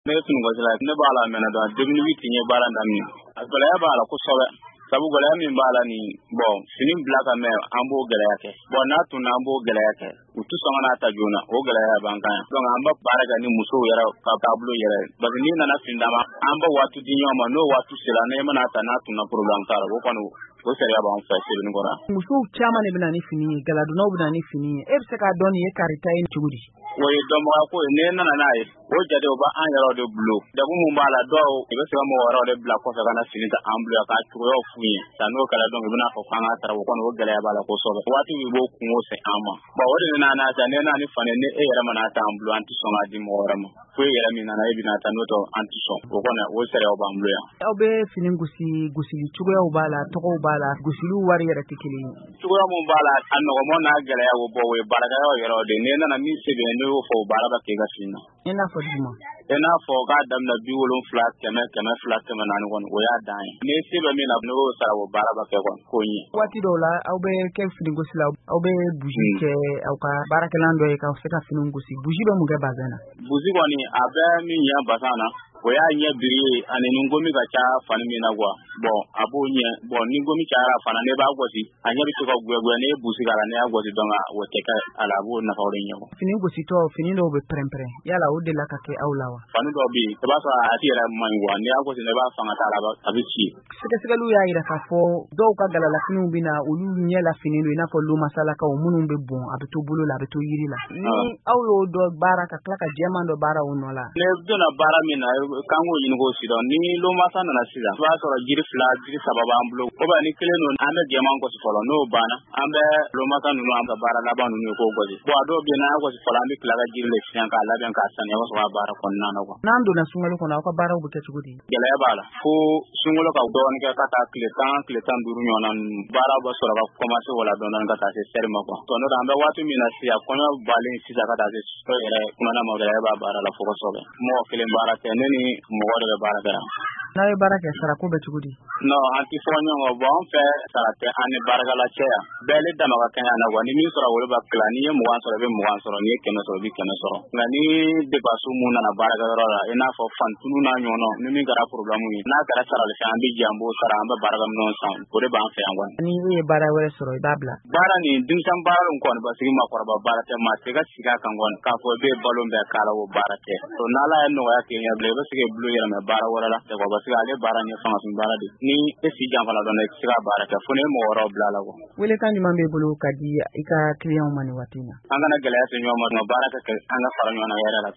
ne tun ko sala ne bala mena do 2008 nye bala ndami agala ya bala ko sobe sabu gala min bala ni bon finin blaka me ambo gala yake bon na tun ambo gala yake utu songa na ta jona o gala ya bankan donc amba baraga ni muso yara ka tablo yara ba ni na findama amba watu dinyo ma no watu sila ne mana ta na tun na problem tara ko kono ko sariya ba on fa sirin gora muso chama ne bina ni fini gala do no bina ni fini e be ka doni e karita en tugudi woy domo ko ne na nae o jade o ba an yaro de blo da bu mun bala do e be se mo waro de bla ko sa kana fini ta amblo ka tuyo fuye ta no kala don bina ko fanga tara ko no gala ya bala ko so wati wi bo ku se ama ba wodi na ta ne na ni fane ne e yara mana ta amblo anti so ma di mo waro mo ko yara mi na e bina ta no to anti so ko na o sere o ba amblo ya o be fini gusi tuyo o bala to ko bala gusilu wari yara tikili tuyo mo bala an no mo na gala ya wo bo we baraga yo yaro de ne na mi se be ne fo bara ba ke ga fina ina fo dimo ina fo ga dam na bi wolon flat keme flat keme nan won o ya dan ne se be mi na no sara wo bara ba ke ko yi wati do la au be ke fini gusila au be buji ke au ka baraka lando e ka se ka fini gusi buji be mu ga bazana buji woni abe mi ya basana o ya nye biri ane ngomi ga cha fani mi na gwa bon abo nye bon ni ngomi cha ra fana ne ba gwasi anya bi ko gwegwe ne busi gara ne agwasi donga wo teka ala bo na fa orenyo fini gusi to fini do be prempre yala o de la ka ke aulawa fani do bi to ba sa atira man gwa ne agwasi ne ba fanga ta la ba abichi sika lu ya ira ka fo do ka gala la fini bina ulu nye la fini do ina fo lu masala ka o munun be bon abeto bulu la abeto yiri la ni aulo do baraka klaka jema do bara unola ne do na bara mi na kango yingo sido ni lo masa na sida ba so jiri fla jiri sababa ambulo ko ba ni kele no ande jema ko sifolo no bana ambe lo masa no amba bara la banu ni ko goji bo ado bi na ko sifolo ambe klaga jiri le fian ka la ben ka sane so bara kon na no ko nando na sungalo ko na ko bara bu tetugudi gele ya bala fo sungalo ka do ni ka ta kle tan duru nyona bara ba so ba commencer wala do nan ka ta se serma ko to no ambe watu mi na sia ko no balen si ka ta se so ere kuna na mo gele ba bara la fo ko so be mo kele bara te ni mo wala bara da na e baraka sara ko betugudi no anti fonyo ngo bon fe sarate ane baraka la cheya bele dama ka kanya na wani mi sora wala ba klani ye mo wan sora be mo wan sora ni keme sora bi keme sora ngani de basu mu na baraka rora ina fo fan tunu na nyono ni mi gara problem ni na gara sara le ambi jambo sara amba baraka non san ko de ban fe angwan ni e bara wala sora dabla bara ni dimsam bara ko ba sigi ma korba bara te ma tega siga kangon ka fo be balon be kala wo bara te to nala no ya ke ya ble ba sige blu ya me bara wala la te ko ba siga ale bara ni fanga sun bara de ni e si jam fala don e siga bara te fo ne mo woro bla la ko wele kan ni mambe bulu kadi ika client mani watina anga na gele ya se nyoma no bara ka anga fara nyona ya la